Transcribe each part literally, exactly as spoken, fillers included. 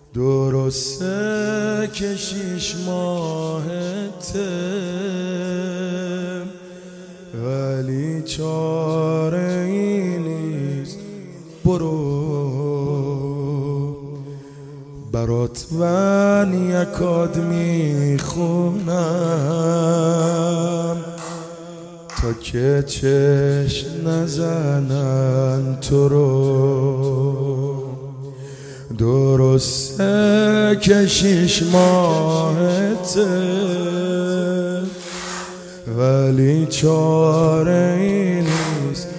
درسته که شیش ماهته ولی چاره ای نیست. برو برات من یکاد میخونم تا که چشم نزنن تو رو. درسته که شیش ماهته ولی چاره ای نیست.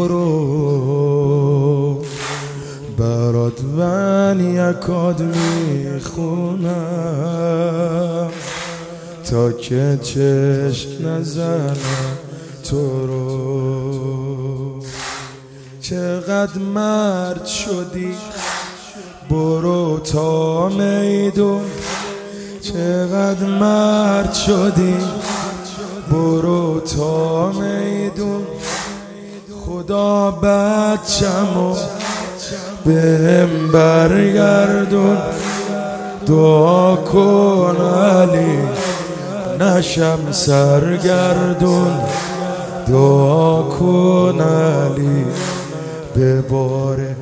برو برات من یکاد میخونم تا که چشم نزنم تو رو. چقدر مرد شدی برو تا میدون، چقدر مرد شدی برو تا میدون. خدا بچمو بهم برگردون، دعا کن علی نشم سرگردون. دعا کن علی بباره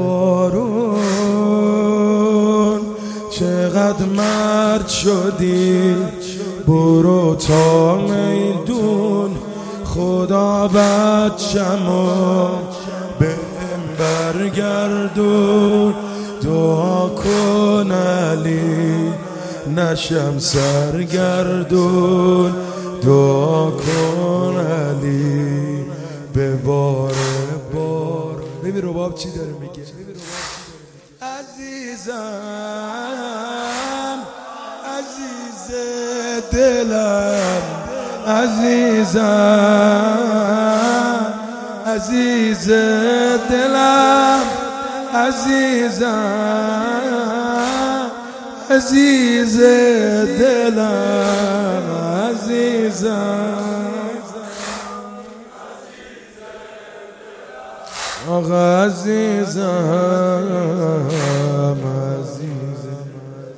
بارون. چقدر مرد شدی برو تا میدون. خدا بچمو بهم برگردون، دعا کن علی نشم سرگردون. دعا کن علی بباره بار. ببین رباب چی داره میگه. عزیزم عزیز دلم، عزیزم عزیز دلم، عزیزم عزیز دلم، عزیزم آقا عزیزم عزیزم.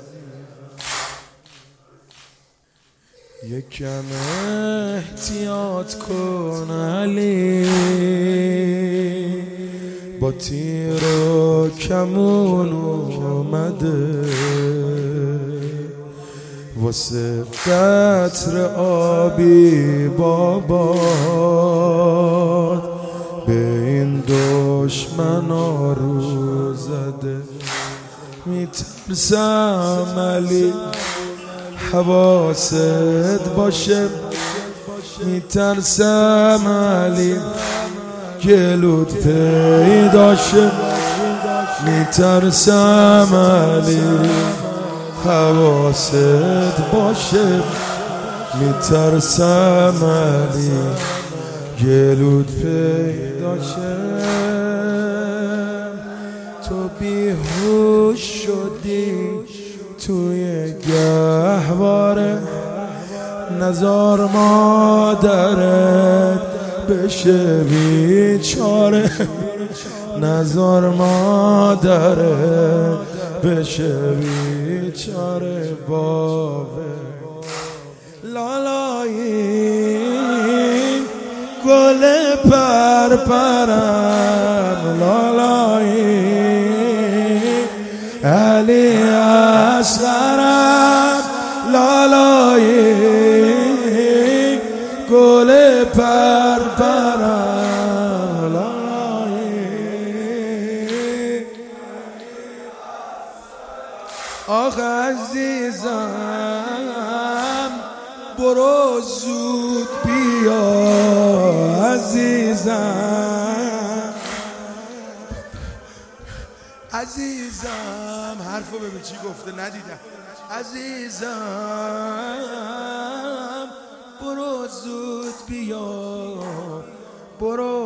یکم احتیاط کن علی، با تیر و کمون اومده واسه قطر آبی بابات به این دشمنا رو زده. میترسم علی حواست باشه، میترسم علی گلوت پیدا شه. میترسم علی حواست باشه، میترسم علی گلوت پیدا شه. تو بیهوش شدی توی گهواره، نزار مادرت بشه بیچاره. نزار مادرت بشه بیچاره. بابه لالایی گل پرپرم، لالایی علی اصغرم، لالایی گل پرپرم، لالایی. آخ عزیزم برو زود بیا، عزیزم عزیزم. حرفو ببین چی گفته ندیدم. عزیزم برو زود بیا، برو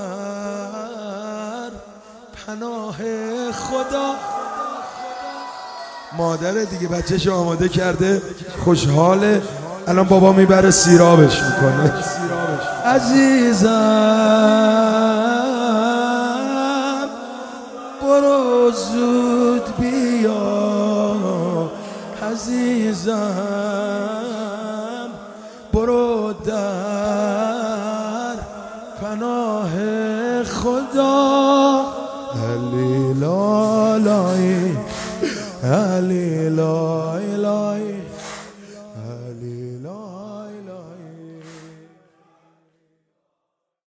در پناه خدا. مادر دیگه بچه‌ش آماده کرده، خوشحاله. الان بابا میبره سیرابش میکنه. عزیزم برو زود بیا، عزیزم برو در پناه خدا. علی لالای علی لای لای